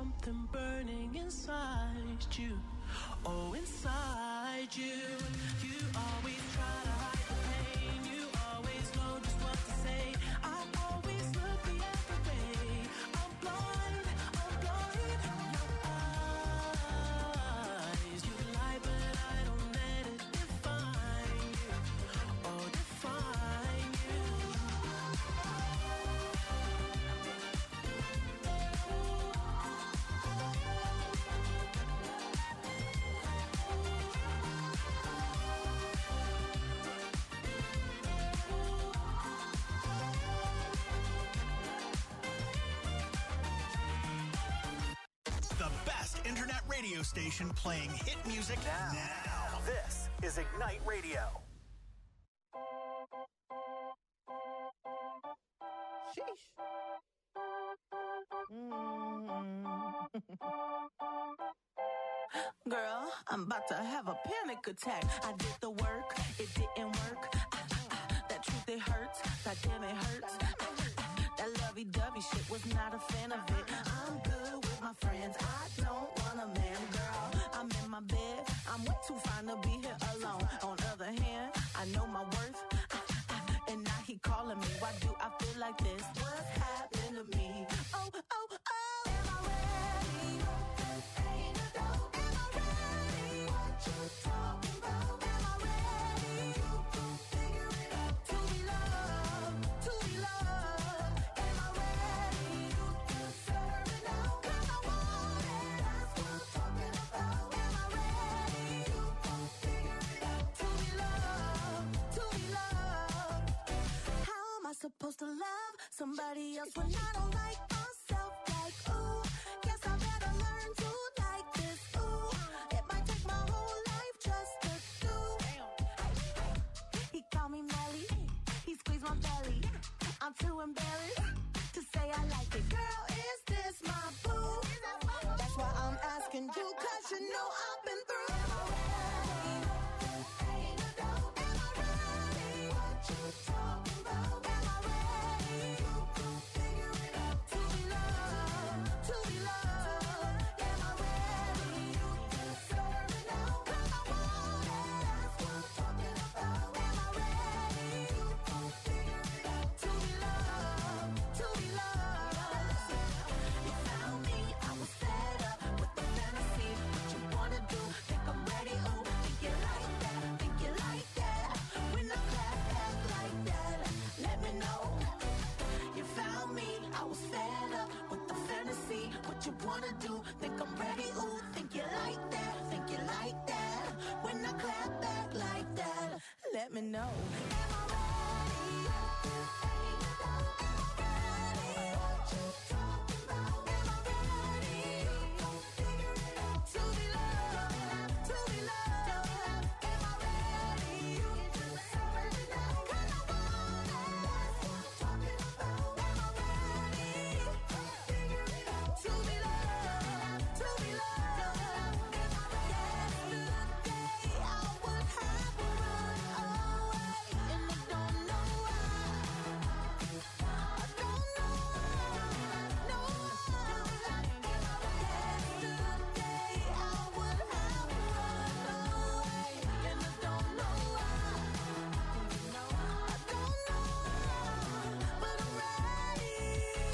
something burning inside you. Oh, inside you. You always try to hide the pain. You always know just what to say. I always look the other way. I'm blind. Your eyes. You lie, but I don't let it define you. Oh, define you. The best internet radio station playing hit music now. This is Ignite Radio. Sheesh. Girl, I'm about to have a panic attack. I did the work, it didn't work. That truth, it hurts. God damn, it hurts. That lovey-dovey shit, was not a fan of it. I'm good with my friends. I don't want a man, girl. I'm in my bed. I'm way too fine to be here alone. On the other hand, I know my worth. And now he calling me. Why do I feel like this? What's happened to me? Oh, oh, oh. Am I ready? Ain't a dope. Am I ready? What you talking about? Am I ready? You can figure it out. To be loved, to be loved. Am I ready? You deserve it now. 'Cause I want it. That's what I'm talking about. Am I ready? You can figure it out. To be loved, to be loved. How am I supposed to love somebody else when I don't like myself? Like, ooh, guess I better learn to like this. Ooh, it might take my whole life just to do. He called me Melly, he squeezed my belly. I'm too embarrassed to say I like it. Girl, is this my boo? That's why I'm asking you, 'cause you know I've been through. Am I ready? Ain't a dope. Am I ready? What you talking about? Am I ready? You can figure it out. To be loved, to be loved. Am I ready? You deserve it now. 'Cause I want it. That's what I'm talking about. Am I ready? You can figure it out. To be loved, to be loved. You found me, I was fed up with the fantasy. What you wanna do? Think I'm ready? Oh, think you like that? Think you like that? When I clap back like that, let me know. You found me, I was fed up with the fantasy. What you wanna do? Think I'm ready? Ooh, think you like that? Think you like that? When I clap back like that, let me know. Am I ready? Ain't a doubt. Am I ready? What you talking about? Am I ready? You gon' figure it out. To be loved, to be loved. Am I ready? You deserve it now. 'Cause I want it. That's what I'm talking about. Am I ready? You gon' figure it out. To be loved, to be loved. Am I ready? Yesterday I would have run away, and I don't know why. I don't know why. No. Yesterday I would have run away, and I don't know why. I don't know why, but I'm ready.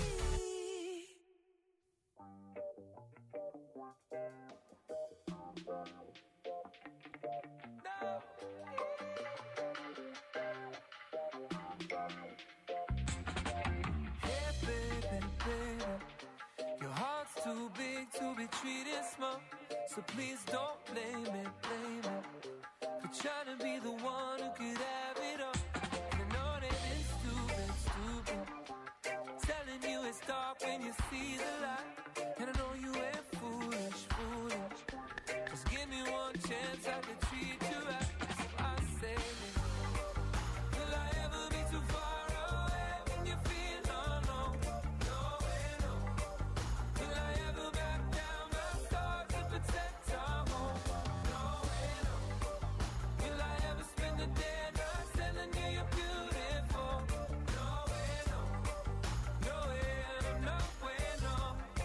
Hey, baby, baby, your heart's too big to be treated small. So please don't blame me for trying to be the one who could have it all. You know that it's stupid, telling you it's dark when you see the light. And I know you ain't foolish. Just give me one chance, I can treat you right. So I say, will I ever be too far away when you feel alone? No way, no. Will I ever back down my stars to protect our home? No way, no. Will I ever spend the day not telling you you're beautiful? No way, no. No way, no, no way, no.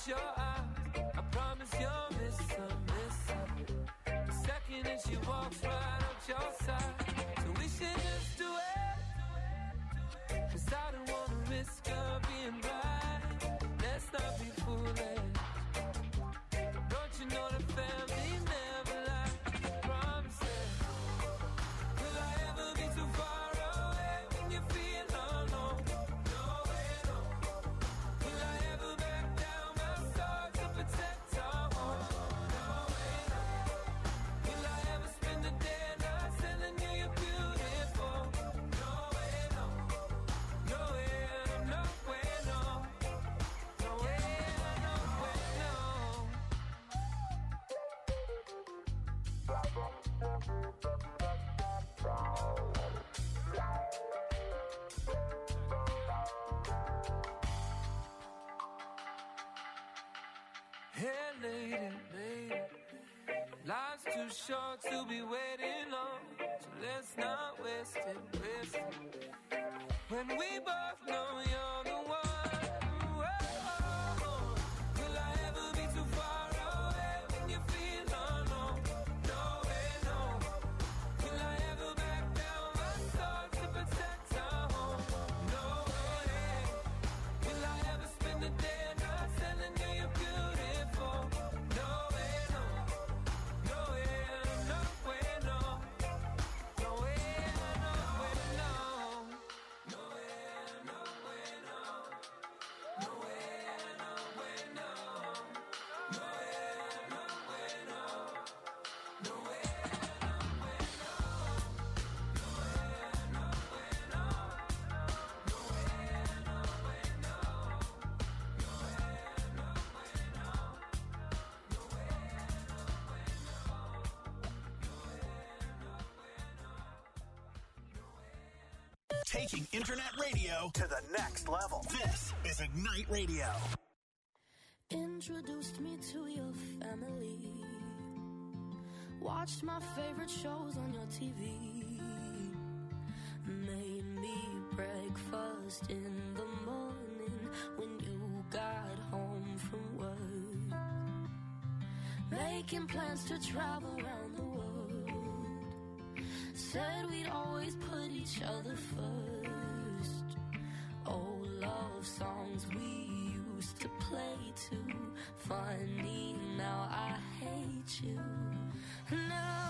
your eyes, I promise you'll miss her. The second that she walks right up your side. So we should just do it, 'cause I don't wanna risk her being right. Let's not be foolish. Don't you know the family never lies? Promises. Will I ever be too far away when you feel alone? No way, no. Will I ever back down my sword to protect our home? No way, no. Will I ever spend the day not telling you you're beautiful? No way, no. No way, no way, no. No way, no way, no. Hey, lady, life's too short to be waiting on, so let's not waste it. When we both know you're the one. Whoa. Will I ever be too far away when you feel alone? No way, no. Will I ever back down my sword to protect our home? No way. Will I ever spend the day not telling you you're beautiful? No way, no. No way, no way, no. No way, no way, no. No way, no way, no. No way, no way, no. No way, no way, no. No way, no way, no. No way, no way, no. No way, no way, no. No way, no way, no. No way, Taking internet radio To the next level. This is Ignite Radio. Introduced me to your family. Watched my favorite shows on your TV. Made me breakfast in the morning when you got home from work. Making plans to travel around the world. Said we'd always put each other first. Old love songs we used to play too. Funny, now I hate you. Now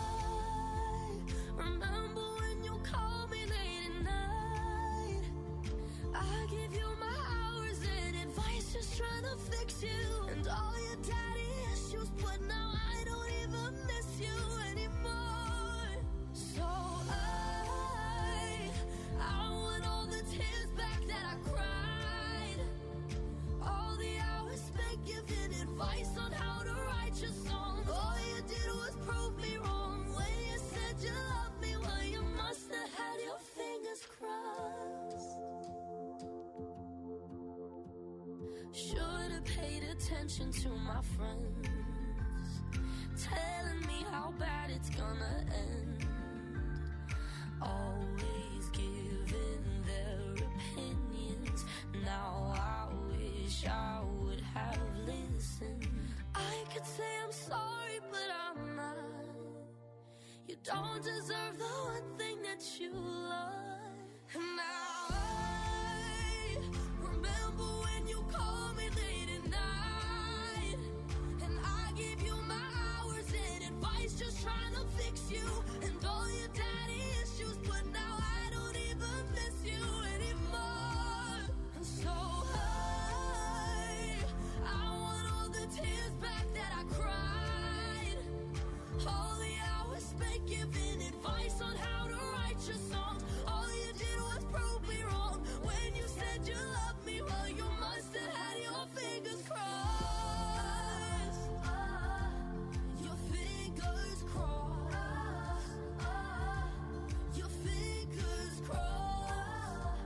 I remember when you called me late at night. I give you my hours and advice, just trying to fix you. And all your daddy issues, but now I don't even miss you anymore. So I want all the tears back that I cried. All the hours spent giving advice on how to write your songs. All you did was prove me wrong when you said you loved me. Well, you must have had your fingers crossed. Should have paid attention to my friends, telling me how bad it's gonna end. Always giving their opinions. Now I wish I would have listened. I could say I'm sorry, but I'm not. You don't deserve the one thing that you love. And now I remember when you called me late at night. And I gave you my hours and advice, just trying to fix you. And all your daddy issues, but now I don't even miss you anymore. And so I want all the tears back that I cried. All the hours spent giving advice on how to write your songs. All you did was prove me wrong when you said you loved me. Well, you must have had your fingers crossed. Your fingers crossed. Your fingers crossed.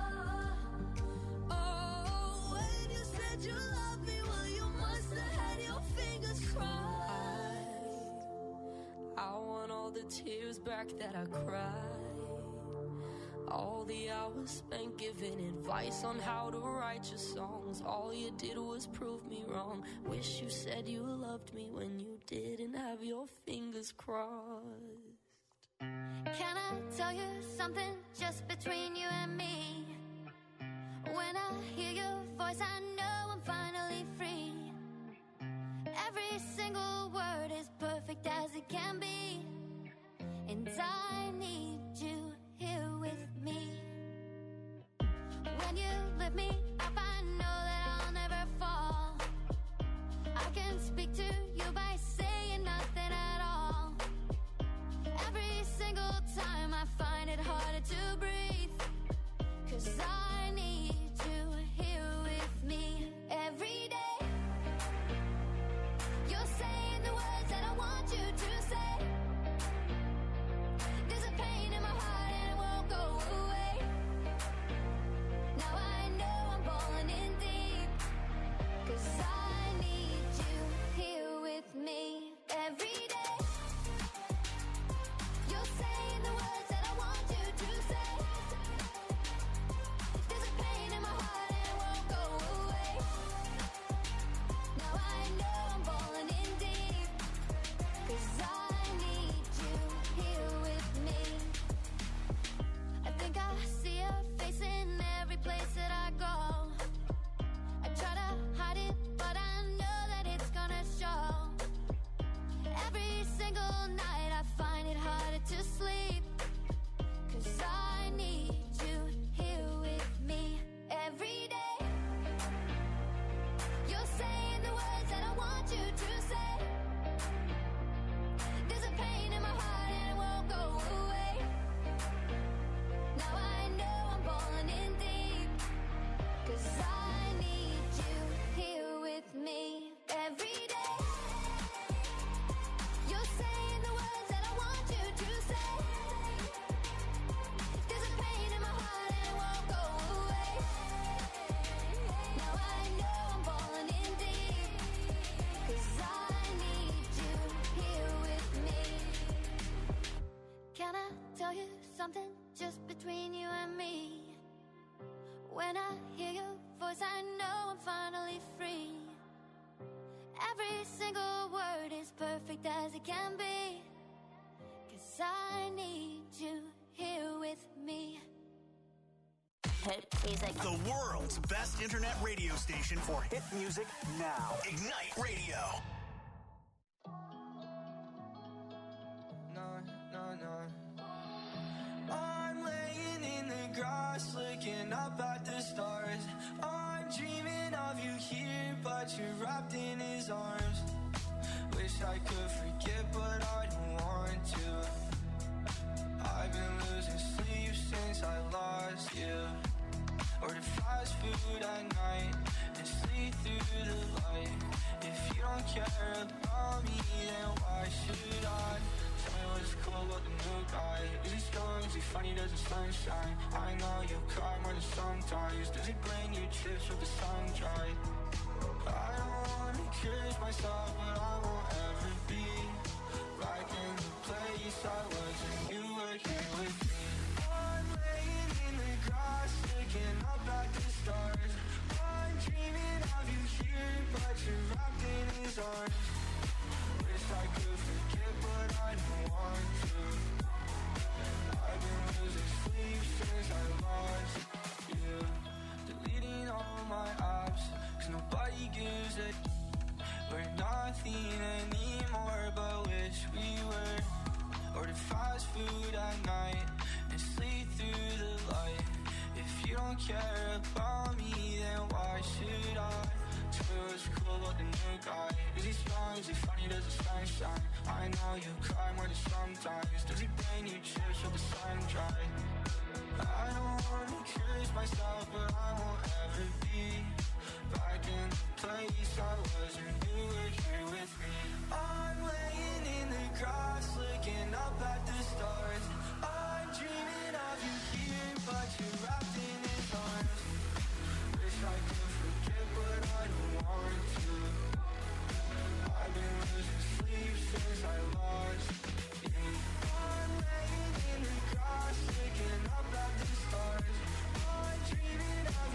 Oh, when you said you loved me, well, you must have had your fingers crossed. I want all the tears back that I cried. All the hours spent giving advice advice on how to write your songs. All you did was prove me wrong. Wish you said you loved me when you didn't have your fingers crossed. Can I tell you something just between you and me? When I hear your voice, I know I'm finally free. Every single word is perfect as it can be. And I need you here with me. When you lift me up, I know that I'll never fall. I can speak to you by saying nothing at all. Every single time I find it harder to breathe, 'cause I need you here with me every day. You're saying the words that I want you to say. There's a pain in my heart and it won't go away. Now I know I'm falling in deep, 'cause I need you here with me every day. You're saying the words that I want you to say. There's a pain in my heart and it won't go away. Now I know I'm falling in deep, 'cause I need you here with me. I think I see your face in every place that I go. I try to hide it, but I know that it's gonna show. Every single night I find it harder to sleep, 'cause I need you here with me every day. You're saying the words that I want you to say. There's a pain in my heart and it won't go away. Now I know I'm falling in deep, 'cause I need you here with me every day. You're saying the words that I want you to say. There's a pain in my heart and it won't go away. Now I know I'm falling in deep, 'cause I need you here with me. Can I tell you something just between you and me? When I hear your voice, I know I'm finally free. Every single word is perfect as it can be, 'cause I need you here with me. Hit music. The world's best internet radio station for Hit music now. Ignite Radio. I'm laying in the grass, looking up at the stars. I'm dreaming of you here, but you're wrapped in his arms. Wish I could forget, but I don't want to. I've been losing sleep since I lost you. Order fast food at night and sleep through the light. If you don't care about me, then why should I? Tell me what's cool about the new guy. Is he strong? Is he funny? Does the sunshine? I know you cry more than sometimes. Does he bring you chips with the sun dry? I don't wanna curse myself, but I won't ever be back in the place I was when you were here with me. I'm laying in the grass, looking up at the stars. I'm dreaming of you here, but you're wrapped in his arms. Wish I could forget, but I don't want to. I've been losing sleep since I lost you. Deleting all my apps, 'cause nobody gives a. We're nothing anymore, but wish we were. Order fast food at night and sleep through the light. If you don't care about me, then why should I? Tell me what's cool about the new guy. Is he strong? Is he funny? Does the sun shine? I know you cry more than sometimes. Does he bring you chips with the sun dry? I don't wanna curse myself, but I won't ever be back in the place I was when you were here with me. I'm laying in the grass, looking up at the stars. I'm dreaming of you here, but you're wrapped in his arms. Wish I could forget, but I don't want to. I've been losing sleep since I lost you. I'm laying in the grass, looking up at the stars. I'm dreaming of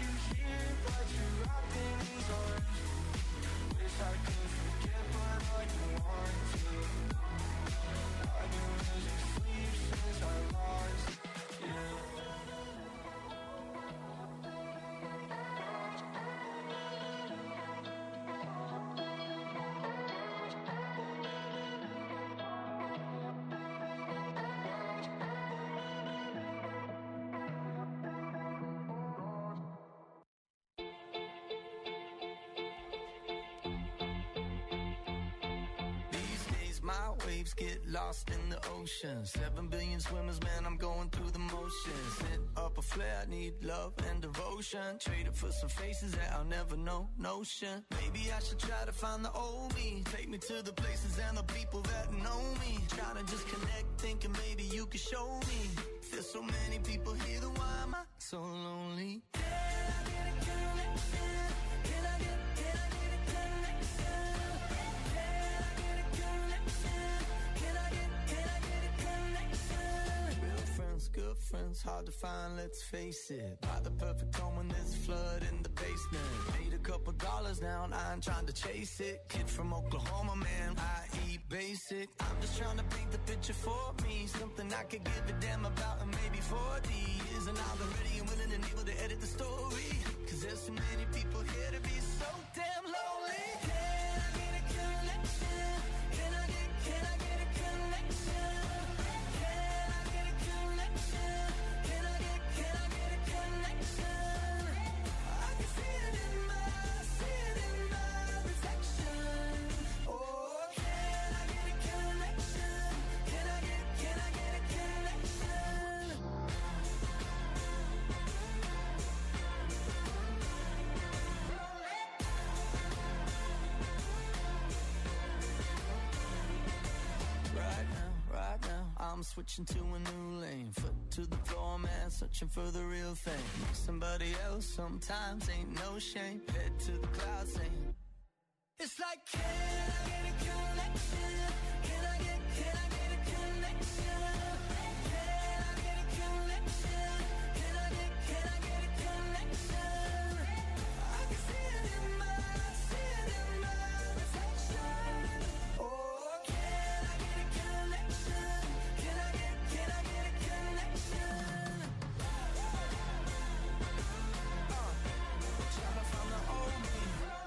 waves get lost in the ocean. 7 billion swimmers, man, I'm going through the motions. Lit up a flare, I need love and devotion. Traded for some faces that I'll never know, notion. Maybe I should try to find the old me. Take me to the places and the people that know me. Trying to just connect, thinking maybe you could show me. There's so many people here, then why am I so lonely? Can I get a connection? Can I get a connection? Can I get a connection? Can I get a connection? Real friends, good friends, hard to find, let's face it. Buy the perfect home when there's a flood in the basement. Made a couple dollars now and I ain't trying to chase it. Kid from Oklahoma, man, I eat basic. I'm just trying to paint the picture for me. Something I could give a damn about in maybe 40 years. And I'll be ready and willing and able to edit the story. Cause there's so many people here to be so damn lonely. Can I get a connection? Can I get a connection? Can I get a connection? Can I get a connection? I can see it in my reflection. Oh, can I get a connection? Can I get a connection? Right now, I'm switching to a new lane. Foot to the floor, man, searching for the real thing. Somebody else sometimes ain't no shame. Head to the clouds saying, it's like, can I get a connection? Can I get a connection? Can I get a connection? Can I get a connection? I can see it in my reflection. Oh, can I get a connection? Can I get a connection? Trying to find the old me.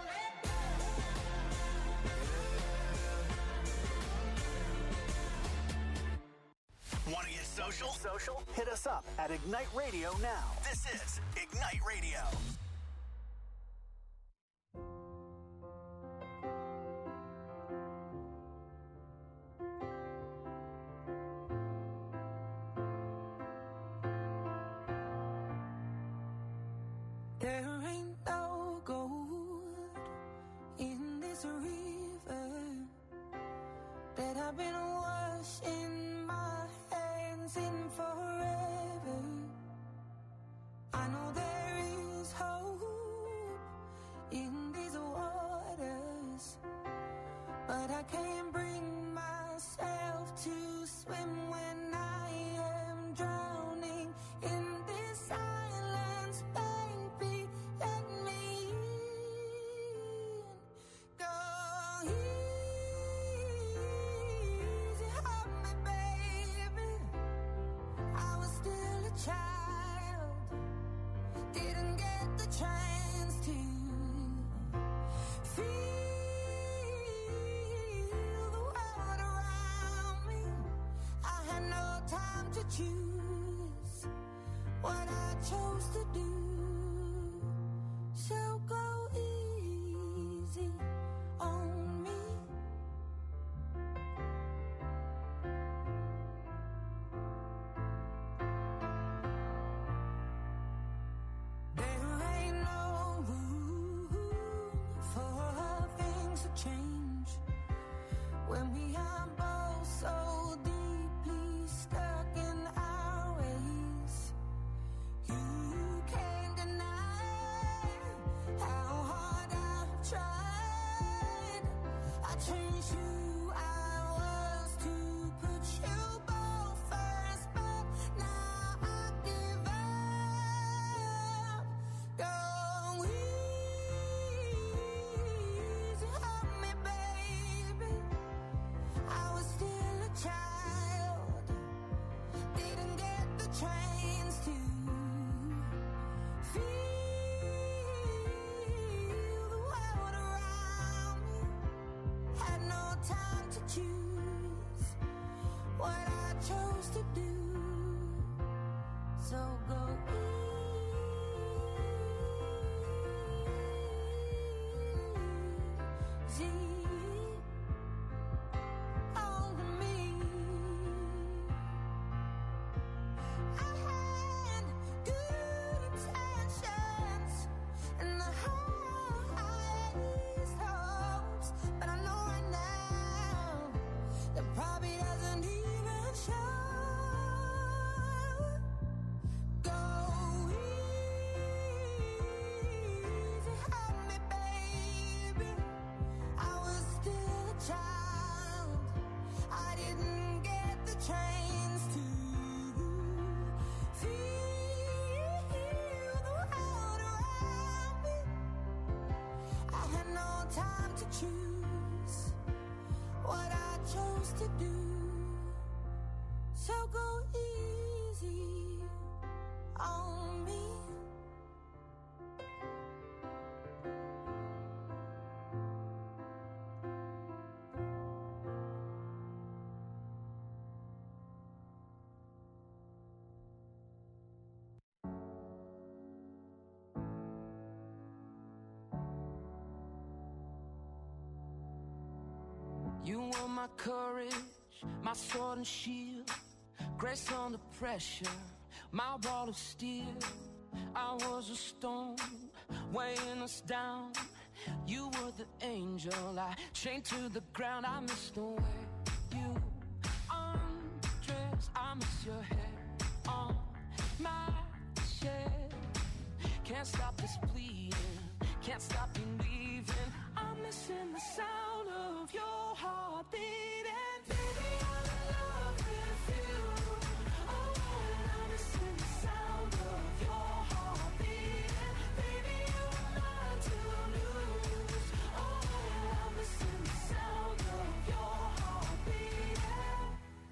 Want to get social? Hit us up at Ignite Radio now. This is Ignite Radio. There ain't no gold in this river that I've been washing my hands in forever. I know there is hope in these waters, but I can't bring myself to swim when I am drowning in this silence. Baby, let me in. Go easy on me, baby. I was still a child, didn't get the chance to feel the world around me. I had no time to choose what I chose to do. So go easy on me. There ain't no room for things to change when we are both so deeply stuck in our ways. You can time to choose what I chose to do. So go easy on me. You were my courage, my sword and shield, grace under pressure, my wall of steel. I was a stone, weighing us down. You were the angel, I chained to the ground. I miss the way you undress. I miss your hair on my chest. Can't stop this bleeding, can't stop you leaving. I'm missing the sound of your heart beating. Baby, I'm in love with you. Oh, and I'm missing the sound of your heart beating. Baby, you are mine to lose. Oh, and I'm missing the sound of your heart beating.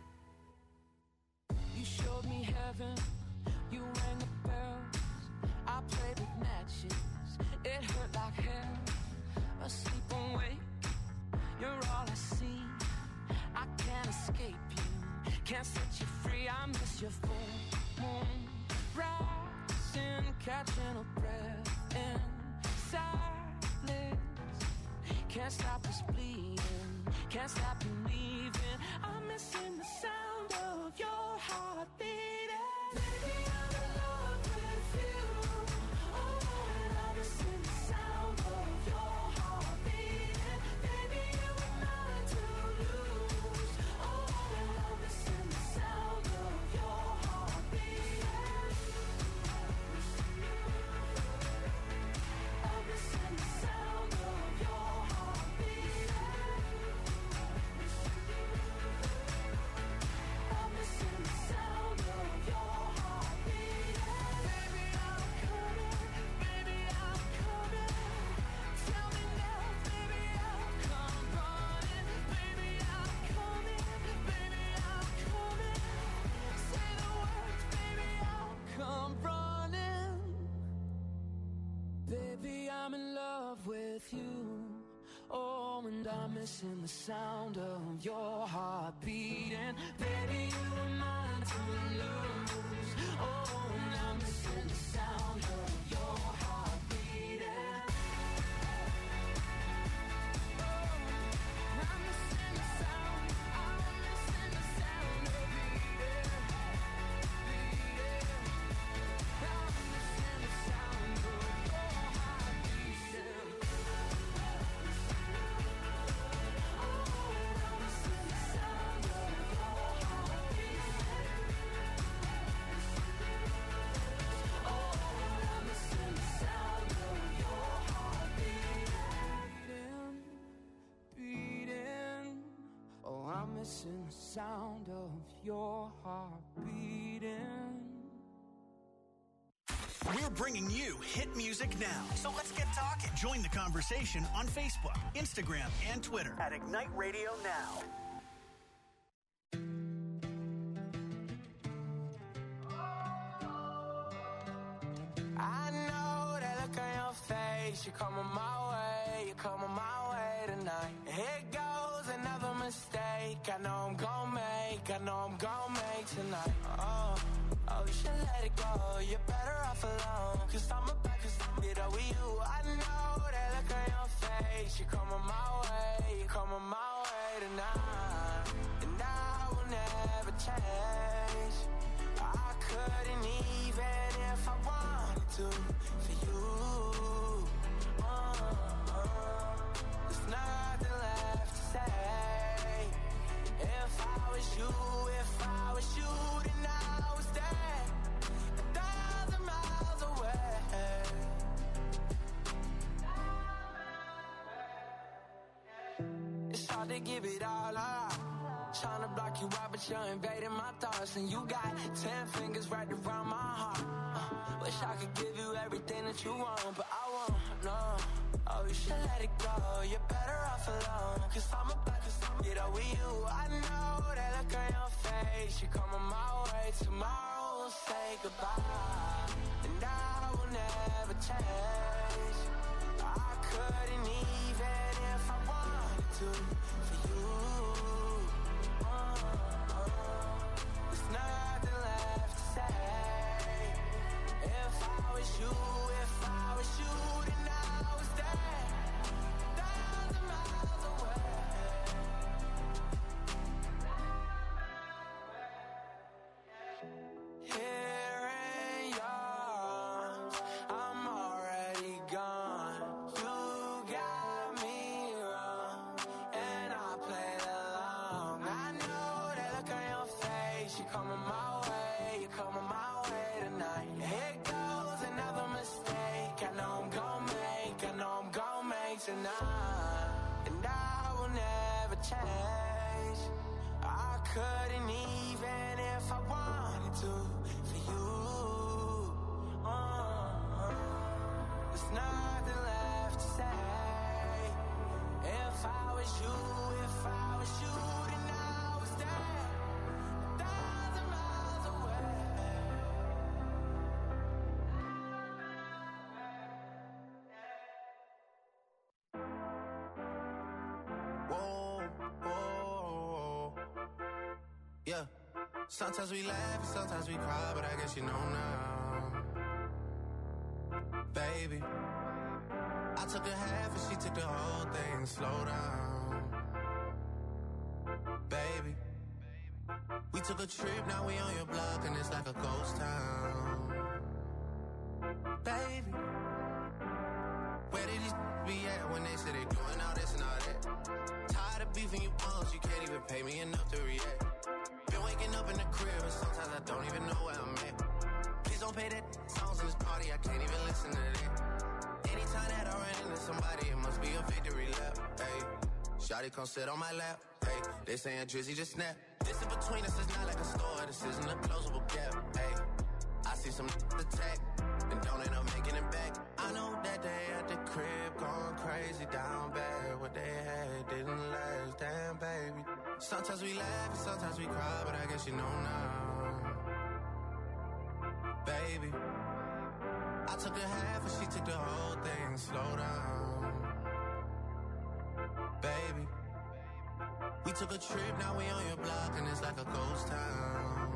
You showed me heaven, you rang the bells. I played with matches, it hurt like hell. Asleep awake, you're all I see. I can't escape you, can't set you free. I miss your full moon rising, catching a breath in silence. Can't stop this bleeding, can't stop you leaving. I'm missing the sound of your heart beating. Baby, I'm in love with you. Oh, and I'm missing the sound of your heart beating. Baby, you are mine to lose. Oh, and I'm missing the sound of your heart beating. I'm missing the sound of your heart beating. I'm missing the sound of your heart beating. Baby, I'm coming. Baby, I'm coming. Tell me now, baby, I'll come running. Baby, I'm coming. Baby, I'm coming. Say the words, baby, I'll come running. Baby, I'm in love with you. Oh, and I'm missing the sound of your heart beating. Baby, you are mine to lose. Oh, and I'm missing the sound of your heart beating. Oh, I'm missing the sound. I'm missing the sound of beating. I'm missing the sound of your heart beating. I'm missing the sound of your heart beating. We're bringing you hit music now. So let's get talking. Join the conversation on Facebook, Instagram, and Twitter At Ignite Radio Now. I know that look on your face. You're coming my way, you're coming my way tonight. Here goes another mistake. I know I'm gon' make, I know I'm gon' make tonight. Oh, you should let it go. You're better off alone. Cause I'm about to it over you. I know that look on your face. You're coming my way, you're coming my way tonight. And I will never change. I couldn't even if I wanted to for you. There's nothing left to say. If I was you, then I was there 1,000 miles away. It's hard to give it all up. Trying to block you out, but you're invading my thoughts. And you got 10 fingers wrapped around my heart. Wish I could give you everything that you want, but I won't, no. Oh, you should let it go. You're better off alone. Cause I'm about to get over you. I know that look on your face. You're coming my way. Tomorrow we'll say goodbye. And I will never change. I couldn't even if I wanted to for you. There's nothing left to say. If I was you, then I was there, 1,000 miles away. Here in your arms, I'm already gone. You got me wrong, and I played along. I know that look on your face. You're coming my way, you're coming my way tonight. Here goes another mistake. I know I'm gon' make tonight. And I will never change. I couldn't even if I wanted to for you. There's nothing left to say. If I was you, then I was there, 1,000 miles away. Whoa, whoa, yeah. Sometimes we laugh and sometimes we cry, but I guess you know now. Baby, I took a half and she took the whole thing. Slow down. Baby, we took a trip, now we on your block and it's like a ghost town. Baby, where did these be at when they say they doing all this and all that? Tired of beefing you bums, you can't even pay me enough to react. Been waking up in the crib and sometimes I don't even know where I'm at. Please don't pay that songs in this party, I can't even listen to that. Anytime that I run into somebody, it must be a victory lap. Hey, shawty come sit on my lap. Hey, they saying Drizzy just snap. This in between us is not like a store, this isn't a closable gap. Hey, I see some attack and don't end up making it back. I know that they at the crib going crazy down bad. What they had didn't last, damn baby. Sometimes we laugh and sometimes we cry, but I guess you know now. Baby, I took a half and she took the whole thing. Slow down. Baby, we took a trip, now we on your block and it's like a ghost town.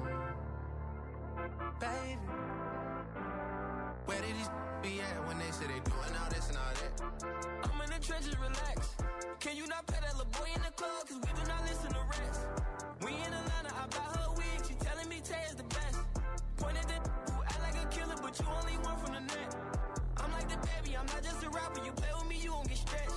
Baby, where did these be at when they say they doing all this and all that? I'm in the trenches, relax. Can you not pay that little boy in the club? Cause we do not listen to rest. We in Atlanta, I buy her wig. She telling me Tay is the best. Pointed at who act like a killer, but you only one from the net. I'm like the baby, I'm not just a rapper. You play with me, you won't get stretched.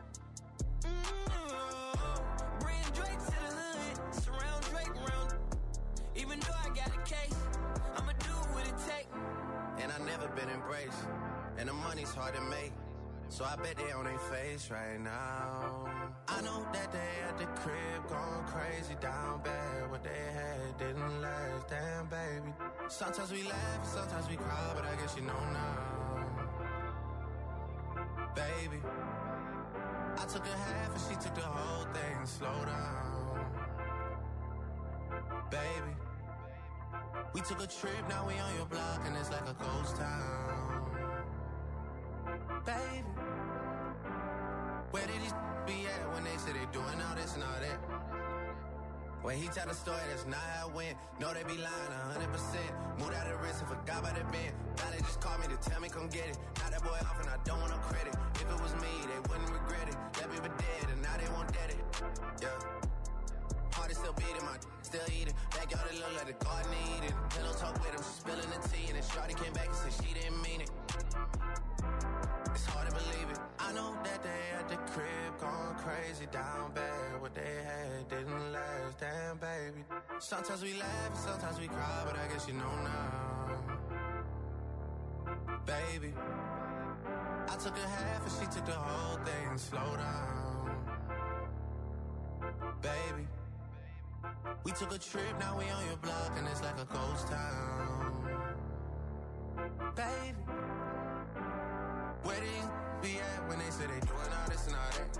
Bring Drake to the hood. Surround Drake around. Even though I got a case, I'ma do what it take. And I never been embraced, and the money's hard to make, so I bet they on their face right now. I know that they at the crib going crazy down bad. What they had didn't last, damn baby. Sometimes we laugh and sometimes we cry, but I guess you know now. Baby, I took a half and she took the whole thing. Slow down. Baby, we took a trip, now we on your block and it's like a ghost town. Baby, where did these be at when they say they doing all this and all that? When he tell the story, that's not how it went. No, they be lying 100%. Moved out of the wrist and forgot about the bend. Now they just call me to tell me come get it. Now that boy off and I don't want no credit. If it was me, they wouldn't regret it. That baby dead and now they won't dead it. Yeah. Heart is still beating, my still eating. Backyard it look like the garden eating. Pillow talk with him, she spilling the tea. And then shawty came back and said she didn't mean it. It's hard to believe it. I know that they at the crib going crazy down bad. What they had didn't last, damn baby. Sometimes we laugh and sometimes we cry, but I guess you know now. Baby, I took a half and she took the whole thing. Slow down. Baby, we took a trip, now we on your block and it's like a ghost town. Baby, where did these be at when they say they doing all this and all that.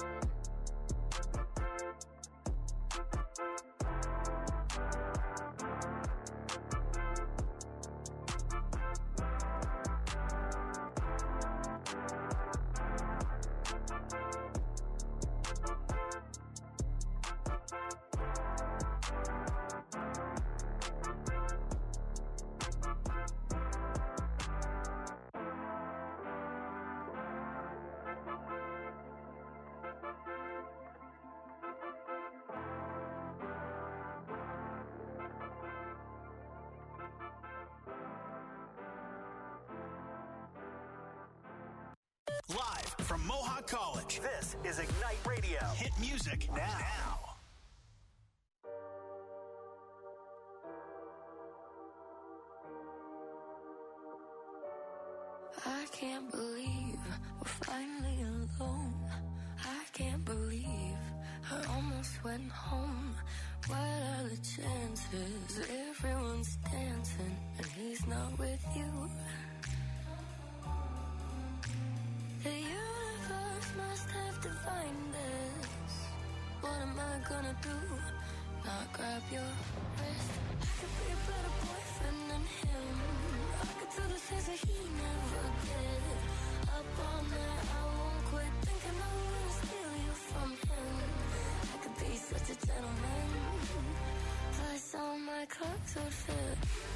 Live from Mohawk College, this is Ignite Radio. Hit music now. I can't believe we're finally alone. I can't believe I almost went home. What are the chances? Everyone's dancing and he's not with you. The universe must have defined this. What am I gonna do? Not grab your wrist. I could be a better boyfriend than him. I could do the things that he never did. Up all night, I won't quit thinking I'm gonna steal you from him. I could be such a gentleman. Plus all my clothes would fit.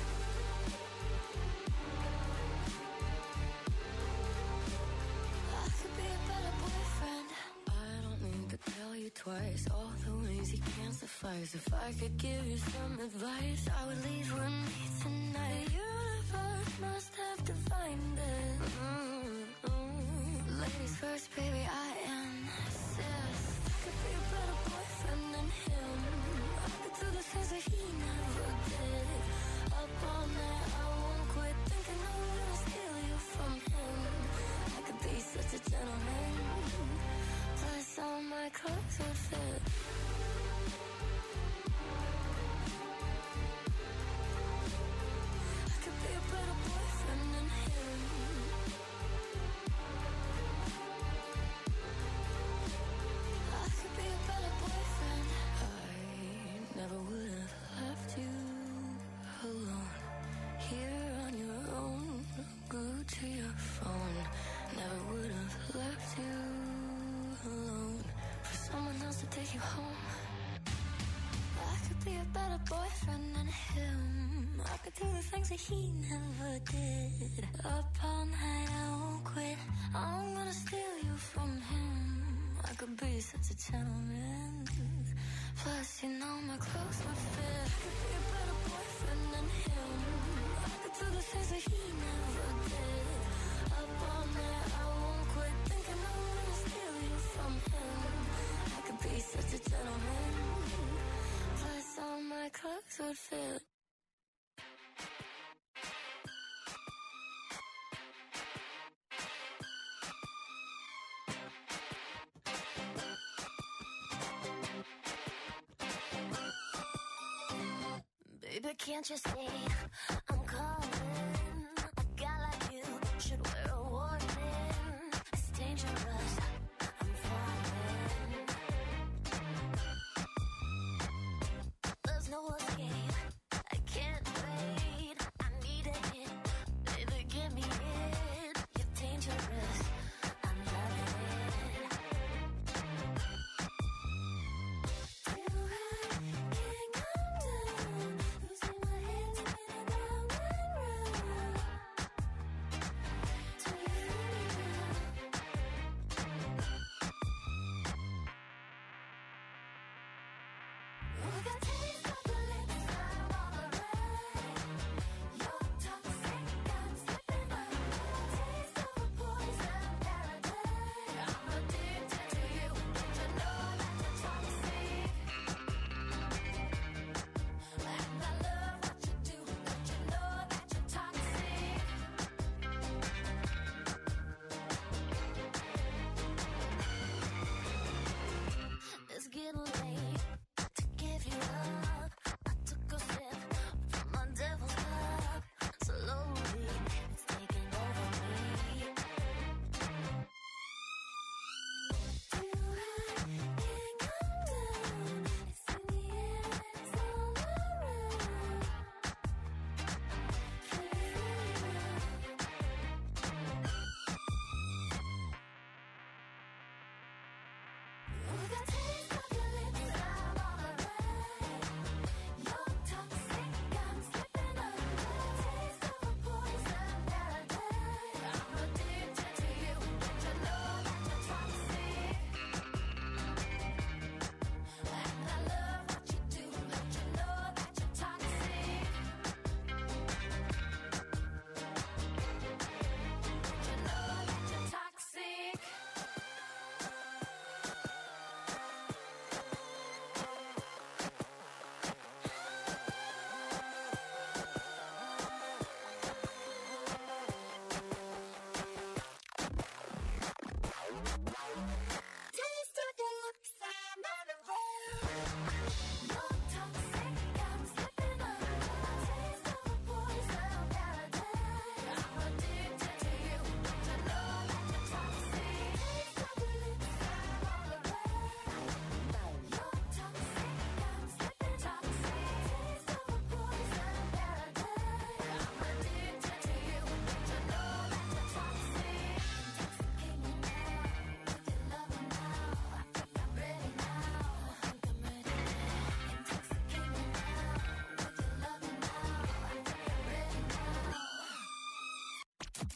Twice, all the ways he can't suffice. If I could give you some advice, I would leave with me tonight. The universe must have defined it. Ladies first, baby, I insist. I could be a better boyfriend than him. I could do the things that he never did. Up all night, I won't quit thinking I'm gonna steal you from him. I could be such a gentleman. Plus all my clothes would fit. I could be a better boyfriend than him. I could be a better boyfriend. I never would have left you alone. Here on your own, glued to your phone. Never would have left you alone for someone else to take you home. I could be a better boyfriend than him. I could do the things that he never did. Up all night, I won't quit. I'm gonna steal you from him. I could be such a gentleman. Plus, you know my clothes would fit. I could be a better boyfriend than him. I could do the things that he never did. Up all night, I won't quit thinking I'm gonna steal you from him. I could be such a gentleman. Plus all my clothes would fit. Baby, can't you see I'm calling? A guy like you should wear a warning. It's dangerous, I'm falling. There's no escape, I can't wait. I need a hit, baby, give me it. You're dangerous, I'm loving it. Till I can't come down, losing my head spinning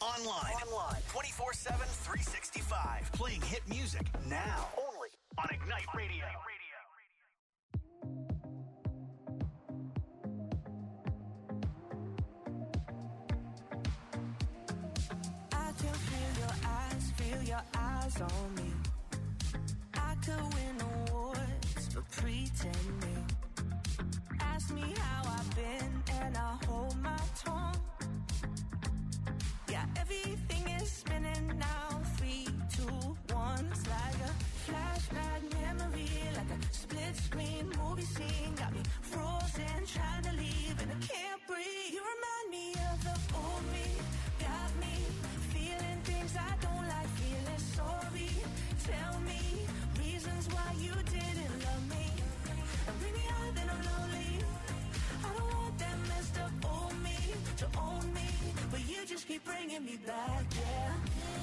Online. 24/7, 365. Playing hit music now. Only on Ignite Radio. I can feel your eyes on me. I could win awards for pretending. Ask me how I've been and I hold my tongue. Yeah, everything is spinning now. 3, 2, 1. It's like a flashback memory, like a split screen movie scene. Got me frozen, trying to leave and I can't breathe. You remind me of the old me. Got me feeling things I don't like, feeling sorry. Tell me reasons why you didn't love me. And bring me out then I'm lonely. I don't want that messed up old me to own me, but you just keep bringing me back, yeah.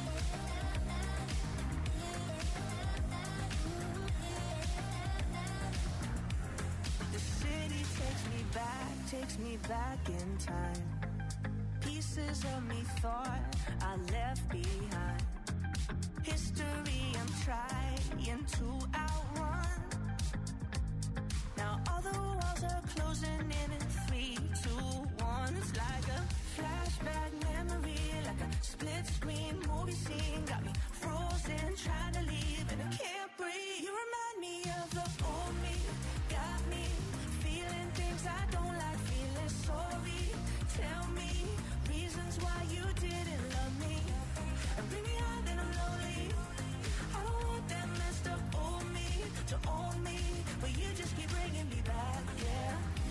The city takes me back in time. Pieces of me thought I left behind. History I'm trying to outrun. Now all the walls are closing in 3, 2, 1. It's like a flashback memory, like a split screen movie scene. Got me frozen, trying to leave and I can't breathe. You remind me of the old me. Got me feeling things I don't like, feeling sorry. Tell me reasons why you didn't love me. And bring me out then I'm lonely. I don't want that messed up old me to own me, but you just keep bringing me back, yeah.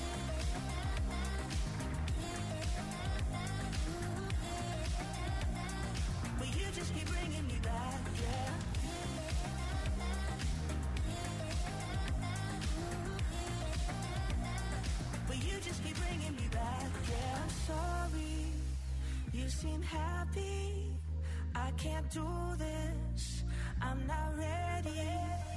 But you just keep bringing me back, yeah. But you just keep bringing me back, yeah. I'm sorry, you seem happy. I can't do this, I'm not ready.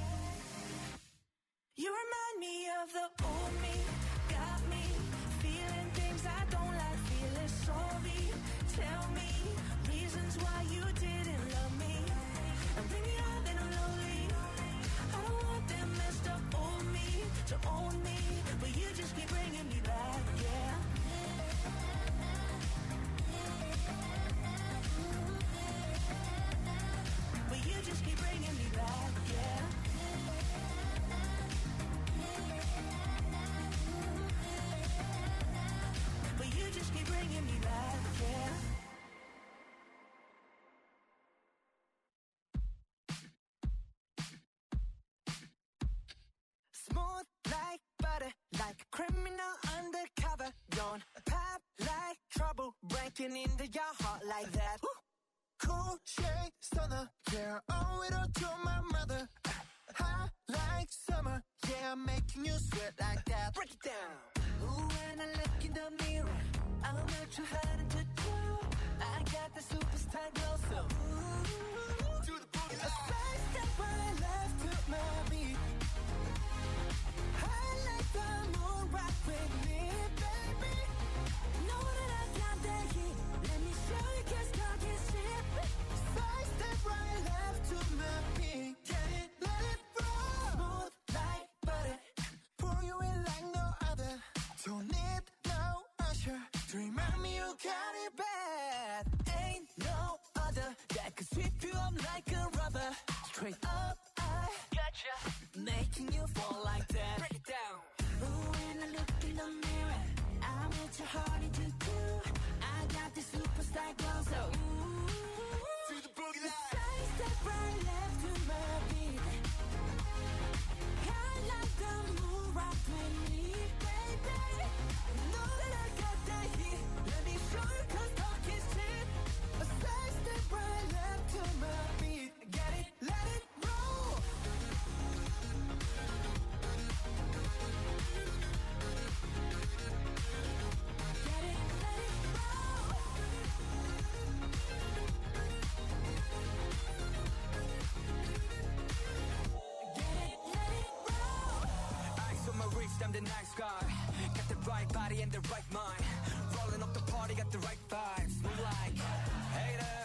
You remind me of the old me. Got me feeling things I don't like, feeling sorry. Tell me reasons why you didn't love me. And bring me out then I'm lonely. I don't want that messed up old me to own me, but you just keep bringing me back, yeah. But you just keep bringing me back, yeah. But you just keep bringing me back, yeah. Smooth like butter, like a criminal undercover. Don't pop like trouble, breaking into your heart like that. Cool shade stunner, yeah, owe it all to my mother. Hot like summer, yeah, I'm making you sweat like that. Break it down. Ooh, when I look in the mirror, I'm not too hard to do. I got the superstar glow, so ooh, To the boogie a side step right left to my beat. I like the moon rock with me, baby. Know that I got that heat. Let me show you 'cause talk is cheap. Side step right left to my beat. Get it, let it roll. Smooth like butter. Pour you in like no other. Don't need no usher to remind me you got it bad. Ain't no other that could sweep you up like a rubber. Straight up, I gotcha, making you fall like that. Break it down. Ooh, when I look in the mirror, I'm at your heart into two. I got the superstar glow, so ooh, To the boogie line. side step right left to my beat. I like the moon rock with me, baby. Know that I got that heat. Let me show you 'cause talk is cheap. A side step right left to my beat. Get it, let it roll. Get it, let it roll. Get it, let it roll. Eyes on my wrist, I'm the nice guy. Got the right body and the right mind. Rolling up the party, got the right vibes. Move like haters.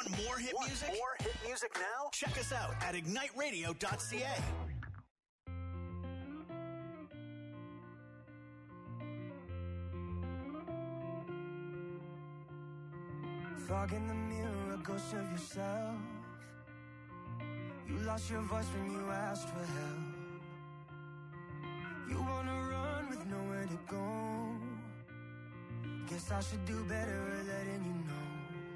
Want more hit music? More hit music now? Check us out at igniteradio.ca. Fog in the mirror, a ghost of yourself. You lost your voice when you asked for help. You wanna run with nowhere to go. Guess I should do better at letting you know.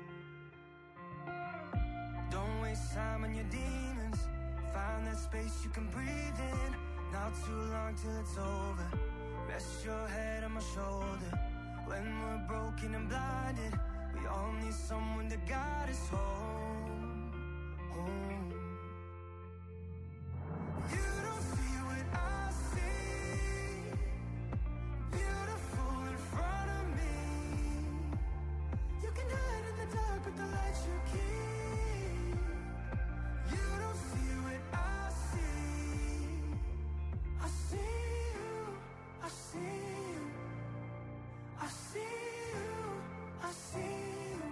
Don't waste time on your demons. Find that space you can breathe in. Not too long till it's over. Rest your head on my shoulder. When we're broken and blinded, we all need someone to guide us home, home. You don't see what I see. Beautiful in front of me. You can hide in the dark, but the light you keep. You don't see what I see. I see you, I see you, I see you, I see you.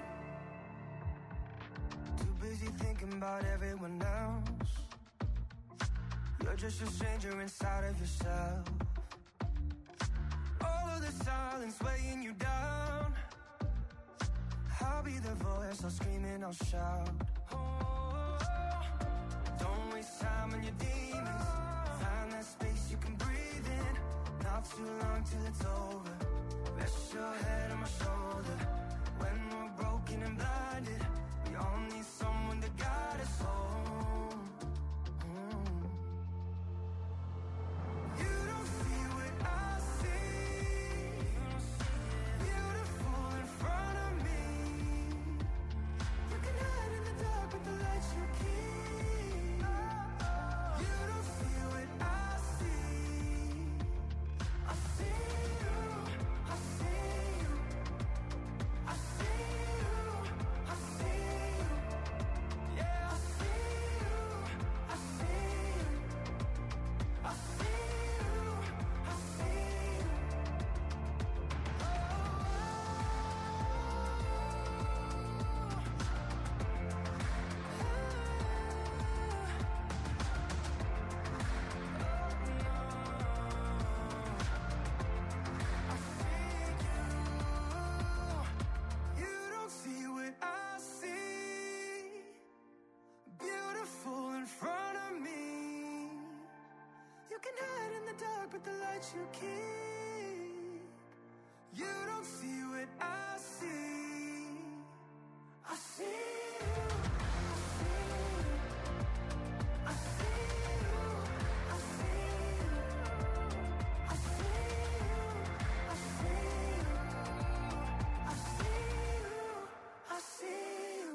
Too busy thinking about everyone else. You're just a stranger inside of yourself. All of the silence weighing you down. I'll be the voice, I'll scream and I'll shout. Oh, don't waste time on your demons. Find that space you can breathe in. Not too long till it's over. Rest your head on my shoulder. When we're broken and blinded, we all need someone to guide us home. You don't see what I see. Beautiful in front of me. You can hide in the dark, but the light you keep. You don't see what I see. I see you, I see you, I see you, I see you. Yeah, I see you, I see you, I see you, I see you. You don't see what I see. Beautiful in front of me. You can hide in the dark, but the light you keep. You don't see what I see. I see you, I see you, I see you, I see you, I see you, I see you, I see you.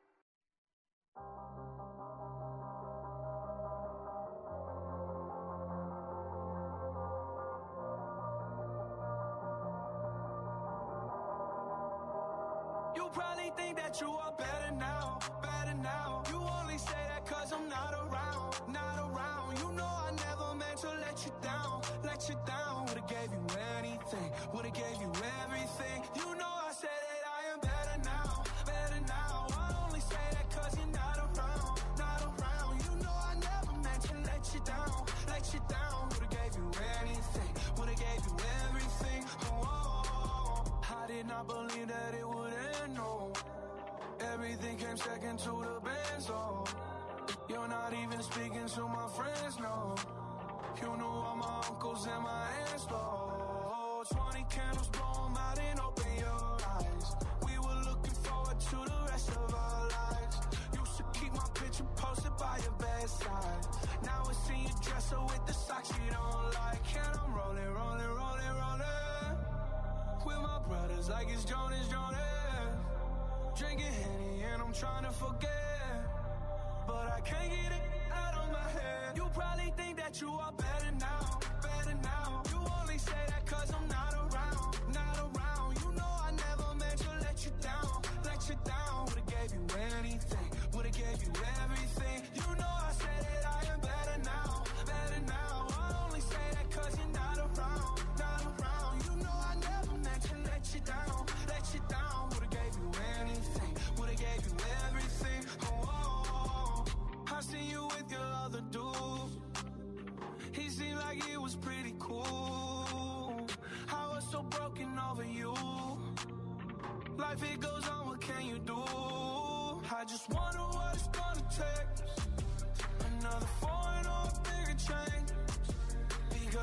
You probably think that you are better now, better now. You only say that cause I'm not around, not around. You know I never meant to let you down, let you down. Would've gave you anything, would've gave you everything. You know I said that I am better now, better now. I only say that cause you're not around, not around. You know I never meant to let you down, let you down. Would've gave you anything, would've gave you everything. Oh, I did not believe that it would end, no. Everything came second to the benzo. You're not even speaking to my friends, no. You know all my uncles and my aunts, though. 20 candles, blow 'em out and open your eyes. We were looking forward to the rest of our lives. Used to keep my picture posted by your bedside. Now I see you dress her with the socks you don't like. And I'm rolling, rolling, rolling, rolling with my brothers like it's Jonas, Jonas. Drinking Henny and I'm trying to forget, but I can't get it out of my head. You probably think that you are better now, better now. You only say that cause I'm not around, not around. You know I never meant to let you down, let you down. Would've gave you anything, would've gave you everything. You know I said that I am better now, better now. I only say that cause you're not around, not around. You know I never meant to let you down, let you down. Would've gave you anything, would've gave you everything.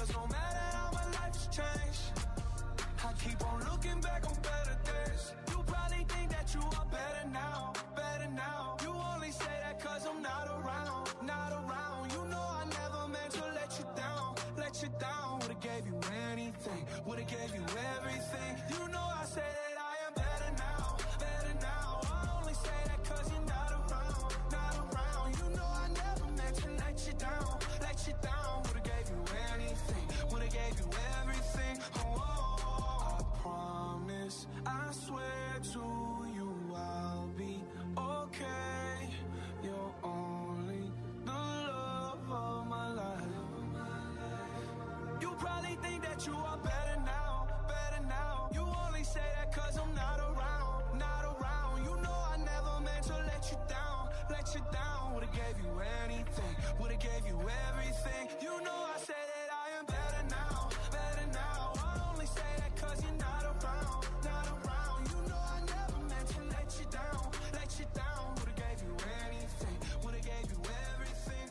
'cause no matter how my life's changed, I keep on looking back on better days. You probably think that you are better now, better now. You only say that 'cause I'm not around, not around. You know I never meant to let you down, let you down. Would've gave you anything, would've gave you everything. You know I say that I am better now, better now. I only say that 'cause you're not around, not around. You know I never meant to let you down, let you down. Would've gave you anything, would've gave you everything. Oh, I promise, I swear to you I'll be okay. You're only the love of my life. You probably think that you are better now, better now. You only say that 'cause I'm not around, not around. You know I never meant to let you down, let you down. Would've gave you anything, would've gave you everything. You know I say that I am better now, better now. I only say that 'cause you're not around, not around. You know I never meant to let you down, let you down. Would've gave you anything, would've gave you everything.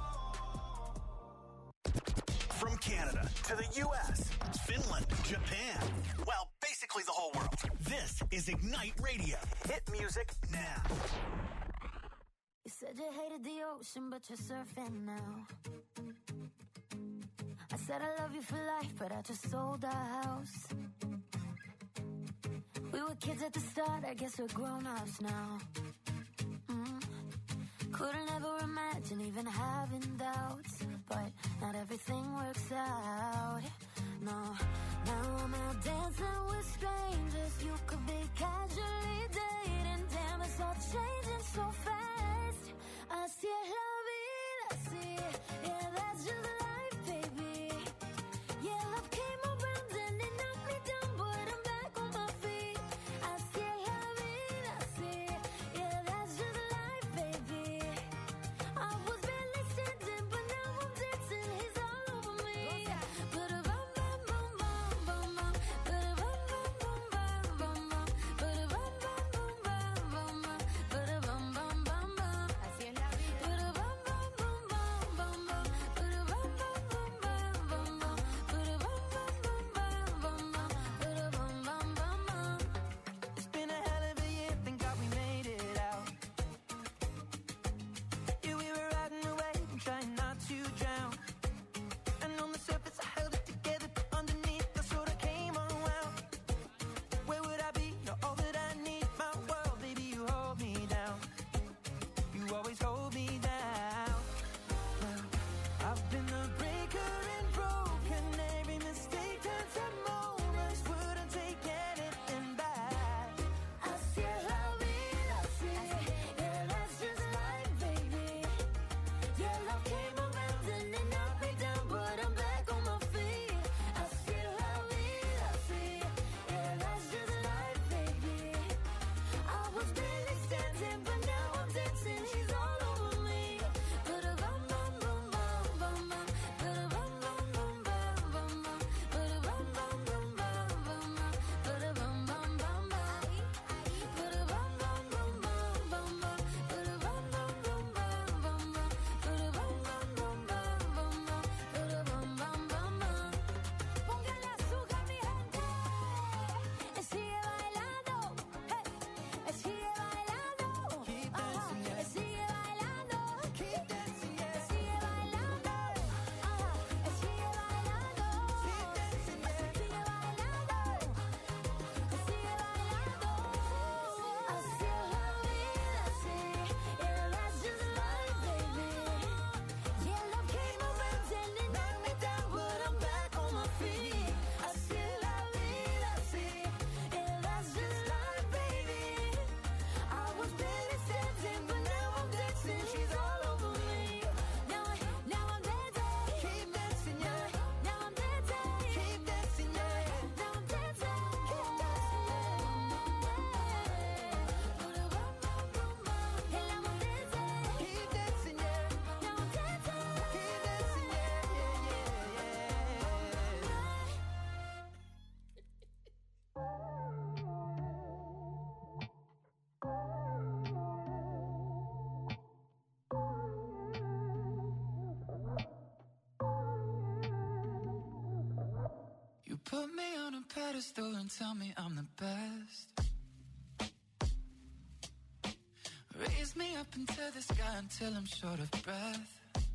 From Canada to the U.S., Finland, Japan, well, basically the whole world. This is Ignite Radio. Hit music now. You said you hated the ocean, but you're surfing now. I said I love you for life, but I just sold our house. We were kids at the start, I guess we're grown-ups now. Couldn't ever imagine even having doubts, but not everything works out. No, now I'm out dancing with strangers. You could be casually dating. Damn, it's all changing so fast. I see love it, I see it. Yeah, that's just life, baby. Yeah, love came around and it knocked me down, but I'm back on my feet. I see love it, I see it. Yeah, that's just life, baby. I was barely standing, but now I'm dancing. He's all over me. But a bum bum bum bum bum bum. But a bum bum bum bum bum bum. But a bum bum bum bum bum bum. But a bum bum Put me on a pedestal and tell me I'm the best. Raise me up into the sky until I'm short of breath.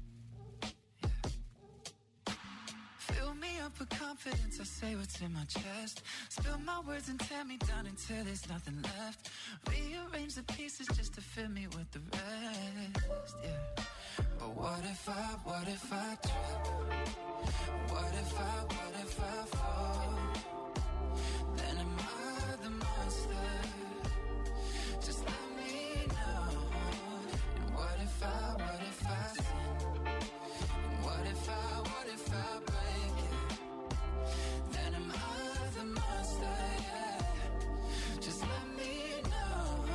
Yeah. Fill me up with confidence, I say what's in my chest. Spill my words and tear me down until there's nothing left. Rearrange the pieces just to fill me with the rest. Yeah. But what if I trip? What if I fall? Then am I the monster? Just let me know. And what if I sin? And what if I break it? Then am I the monster? Yeah. Just let me know.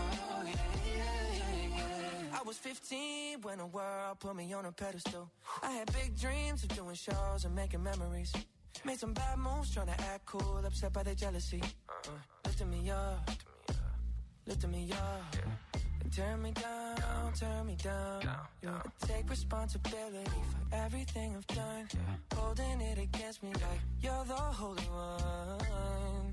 Yeah. I was 15 when the world put me on a pedestal. I had big dreams of doing shows and making memories. Made some bad moves trying to act cool, upset by the jealousy. Lifting me up, lifting me up. And turn me down. You take responsibility for everything I've done. Holding it against me like you're the holy one.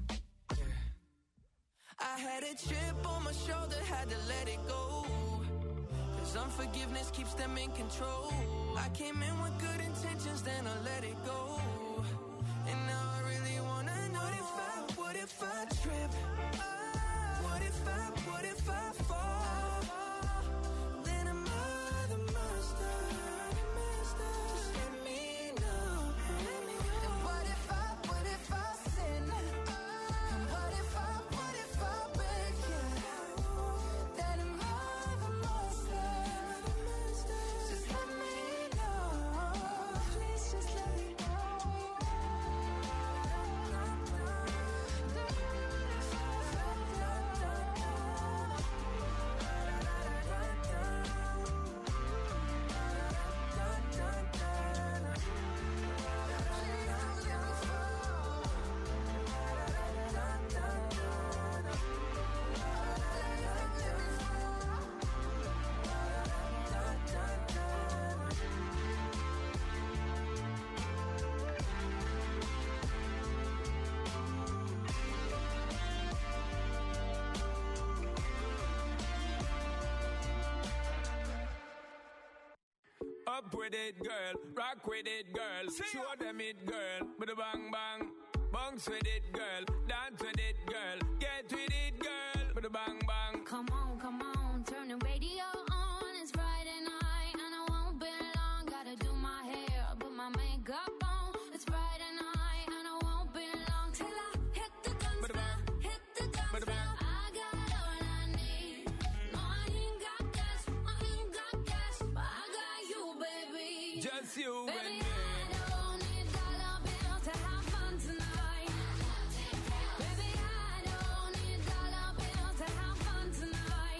I had a chip on my shoulder, had to let it go. Cause unforgiveness keeps them in control. I came in with good intentions, then I let it go. And now I really wanna know what if I trip? What if I fall? Then am I the monster? Just let me know. And what if I sin? And what if I break it? Then am I the monster? Just let me know. Please just let me know. Up with it, girl. Rock with it, girl. Show them it, girl. With a bang bang. Bounce with it, girl. Dance with it, girl. Get with it, girl. With a bang bang. Come on, turn the radio on. It's Friday night and I won't be long. Gotta do my hair, put my makeup on. It's Friday night and I won't be long till I hit the dance floor. Hit the dance floor. I got all I need. No, I ain't got cash, but I got you, baby. Just you Baby, and me. I don't need dollar bills to have fun tonight. Baby, I don't need dollar bills to have fun tonight.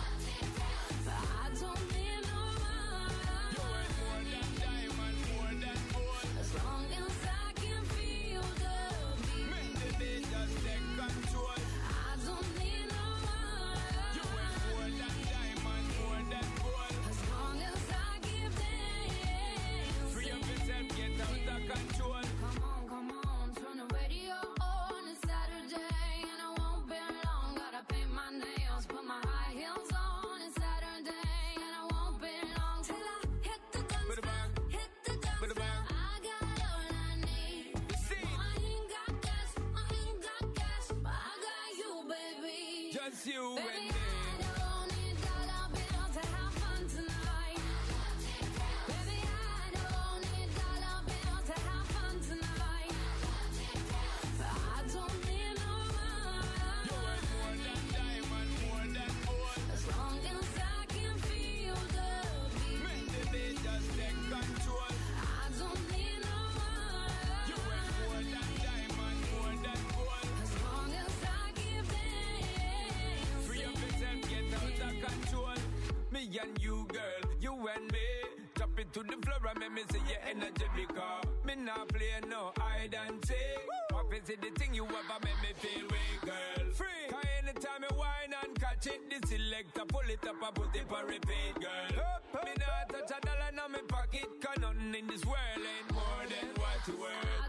But I don't need no money. You worth more than diamonds, more than gold. As long as I can feel the beat. Make the beat just take control. I don't need no money. You worth more than diamonds, more than gold. As long as I give dance. Free up yourself, get out of control. Come on, turn the radio on. It's Saturday and I won't be long. Gotta paint my nails, put my high heels on. It's Saturday and I won't be long till I hit the dance With a floor. bang. Hit the dance With a floor. bang. I got all I need. See, No, I ain't got cash, but I got you, baby. just you Baby, and me. I don't need dollar bills to have fun tonight. Baby, I don't need dollar bills to have fun tonight. But I don't need no You worth more money. than diamonds, more than gold. As long as I can feel the beat. Make the beat just take control. I don't need no You worth more money. than diamonds, more than gold. As long as I give dance. Free up yourself, get out of control. Me and you, girl, you and me. Drop it to the floor and make me see your energy because me not play no hide and seek. What is it the thing you ever make me feel weak, girl? Free. Cause anytime you whine and catch it, the selector pull it up and put it for repeat, girl. Me not touch a dollar in my pocket, cause nothing in this world ain't more than what you worth.